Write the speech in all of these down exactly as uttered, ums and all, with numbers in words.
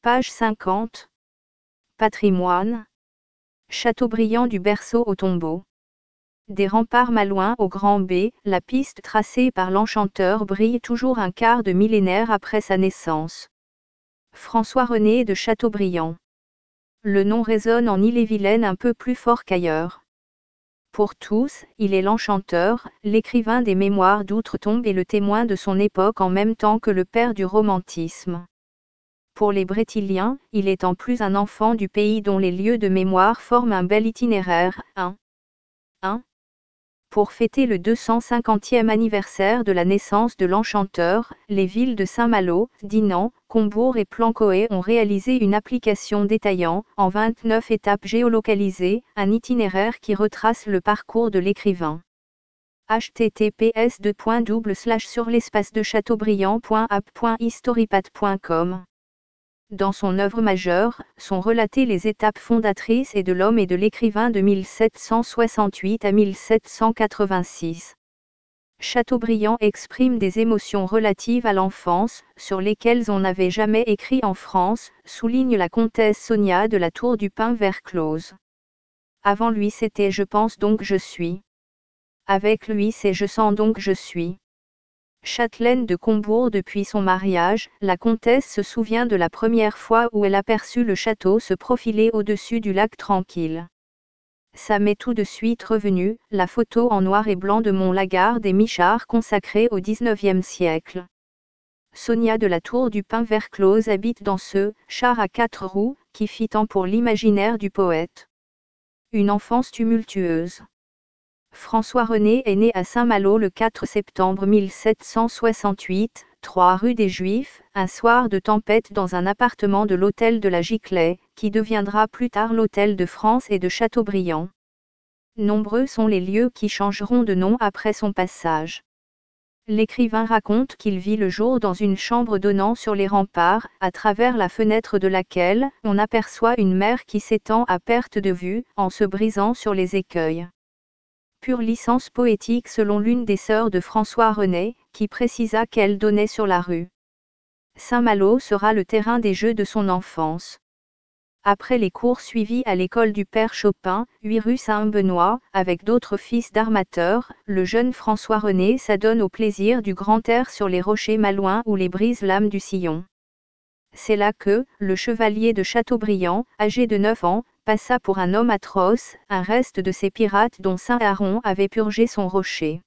Page cinquante. Patrimoine. Chateaubriand du berceau au tombeau. Des remparts malouins au Grand B, la piste tracée par l'enchanteur brille toujours un quart de millénaire après sa naissance. François-René de Chateaubriand. Le nom résonne en Ille-et-Vilaine un peu plus fort qu'ailleurs. Pour tous, il est l'enchanteur, l'écrivain des mémoires d'outre-tombe et le témoin de son époque en même temps que le père du romantisme. Pour les Brétiliens, il est en plus un enfant du pays dont les lieux de mémoire forment un bel itinéraire. un. un. Pour fêter le deux cent cinquantième anniversaire de la naissance de l'enchanteur, les villes de Saint-Malo, Dinan, Combourg et Plancoët ont réalisé une application détaillant, en vingt-neuf étapes géolocalisées, un itinéraire qui retrace le parcours de l'écrivain. h t t p s deux points double slash sur l'espace de chateaubriand point app point historipat point com. Dans son œuvre majeure, sont relatées les étapes fondatrices et de l'homme et de l'écrivain de mille sept cent soixante-huit à mille sept cent quatre-vingt-six. Chateaubriand exprime des émotions relatives à l'enfance, sur lesquelles on n'avait jamais écrit en France, souligne la comtesse Sonia de la Tour du Pin vers Close. Avant lui c'était je pense donc je suis. Avec lui c'est je sens donc je suis. Châtelaine de Combourg depuis son mariage, la comtesse se souvient de la première fois où elle aperçut le château se profiler au-dessus du lac tranquille. Ça m'est tout de suite revenu, la photo en noir et blanc de Mont-Lagarde et Michard consacrée au dix-neuvième siècle. Sonia de la Tour du Pin vers Close habite dans ce char à quatre roues, qui fit tant pour l'imaginaire du poète. Une enfance tumultueuse. François-René est né à Saint-Malo le quatre septembre mille sept cent soixante-huit, trois rue des Juifs, un soir de tempête dans un appartement de l'hôtel de la Giclée, qui deviendra plus tard l'hôtel de France et de Chateaubriand. Nombreux sont les lieux qui changeront de nom après son passage. L'écrivain raconte qu'il vit le jour dans une chambre donnant sur les remparts, à travers la fenêtre de laquelle on aperçoit une mer qui s'étend à perte de vue, en se brisant sur les écueils. Pure licence poétique selon l'une des sœurs de François-René, qui précisa qu'elle donnait sur la rue. Saint-Malo sera le terrain des jeux de son enfance. Après les cours suivis à l'école du père Chopin, huit rue Saint-Benoît, avec d'autres fils d'armateurs, le jeune François-René s'adonne au plaisir du grand air sur les rochers malouins ou les brises-lames du Sillon. C'est là que, le chevalier de Chateaubriand, âgé de neuf ans, passa pour un homme atroce, un reste de ces pirates dont saint Aaron avait purgé son rocher.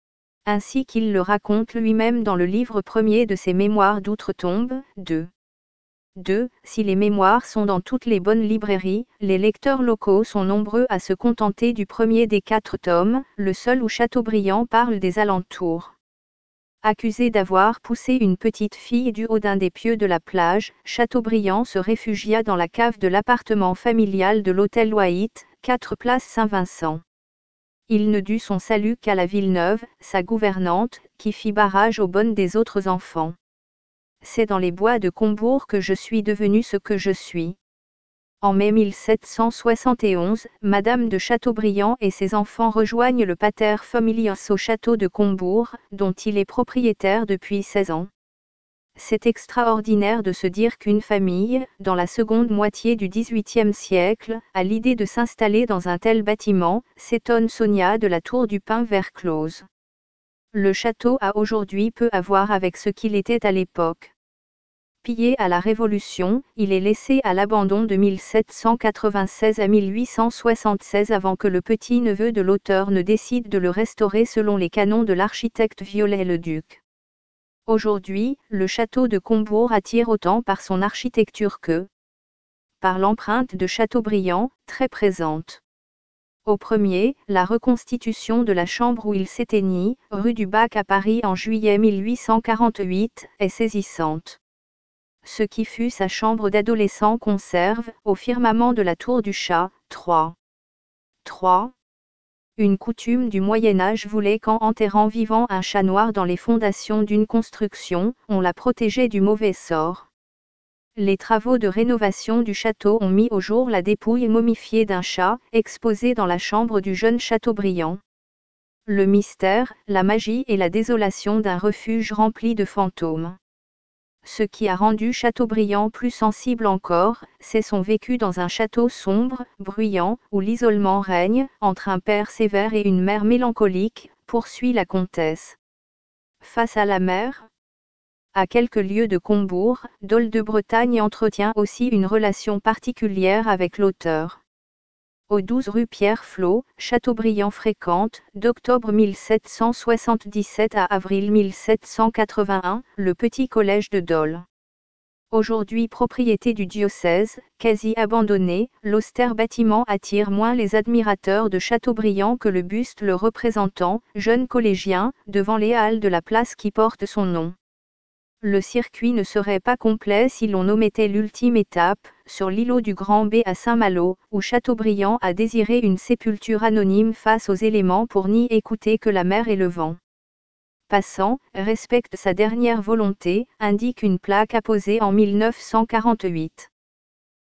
Ainsi qu'il le raconte lui-même dans le livre premier de ses mémoires d'outre-tombe, deux. deux. Si les mémoires sont dans toutes les bonnes librairies, les lecteurs locaux sont nombreux à se contenter du premier des quatre tomes, le seul où Chateaubriand parle des alentours. Accusé d'avoir poussé une petite fille du haut d'un des pieux de la plage, Chateaubriand se réfugia dans la cave de l'appartement familial de l'hôtel White, quatre place Saint-Vincent. Il ne dut son salut qu'à la Villeneuve, sa gouvernante, qui fit barrage aux bonnes des autres enfants. C'est dans les bois de Combourg que je suis devenu ce que je suis. En mai mille sept cent soixante et onze, Madame de Chateaubriand et ses enfants rejoignent le pater familias au château de Combourg, dont il est propriétaire depuis seize ans. C'est extraordinaire de se dire qu'une famille, dans la seconde moitié du dix-huitième siècle, a l'idée de s'installer dans un tel bâtiment, s'étonne Sonia de la Tour du Pin vers Close. Le château a aujourd'hui peu à voir avec ce qu'il était à l'époque. Pillé à la Révolution, il est laissé à l'abandon de mille sept cent quatre-vingt-seize à mille huit cent soixante-seize avant que le petit-neveu de l'auteur ne décide de le restaurer selon les canons de l'architecte Viollet-le-Duc. Aujourd'hui, le château de Combourg attire autant par son architecture que par l'empreinte de Chateaubriand, très présente. Au premier, la reconstitution de la chambre où il s'éteignit, rue du Bac à Paris en juillet mille huit cent quarante-huit, est saisissante. Ce qui fut sa chambre d'adolescent conserve, au firmament de la tour du Chat, trois. trois. Une coutume du Moyen-Âge voulait qu'en enterrant vivant un chat noir dans les fondations d'une construction, on la protégeait du mauvais sort. Les travaux de rénovation du château ont mis au jour la dépouille momifiée d'un chat, exposée dans la chambre du jeune Chateaubriand. Le mystère, la magie et la désolation d'un refuge rempli de fantômes. Ce qui a rendu Chateaubriand plus sensible encore, c'est son vécu dans un château sombre, bruyant, où l'isolement règne, entre un père sévère et une mère mélancolique, poursuit la comtesse. Face à la mer, à quelques lieues de Combourg, Dol de Bretagne entretient aussi une relation particulière avec l'auteur. Au douze rue Pierre-Flot, Chateaubriand fréquente, d'octobre mille sept cent soixante-dix-sept à avril mille sept cent quatre-vingt-un, le petit collège de Dole. Aujourd'hui propriété du diocèse, quasi abandonné, l'austère bâtiment attire moins les admirateurs de Chateaubriand que le buste le représentant, jeune collégien, devant les halles de la place qui porte son nom. Le circuit ne serait pas complet si l'on omettait l'ultime étape, sur l'îlot du Grand B à Saint-Malo, où Chateaubriand a désiré une sépulture anonyme face aux éléments pour n'y écouter que la mer et le vent. Passant, respecte sa dernière volonté, indique une plaque apposée en mille neuf cent quarante-huit.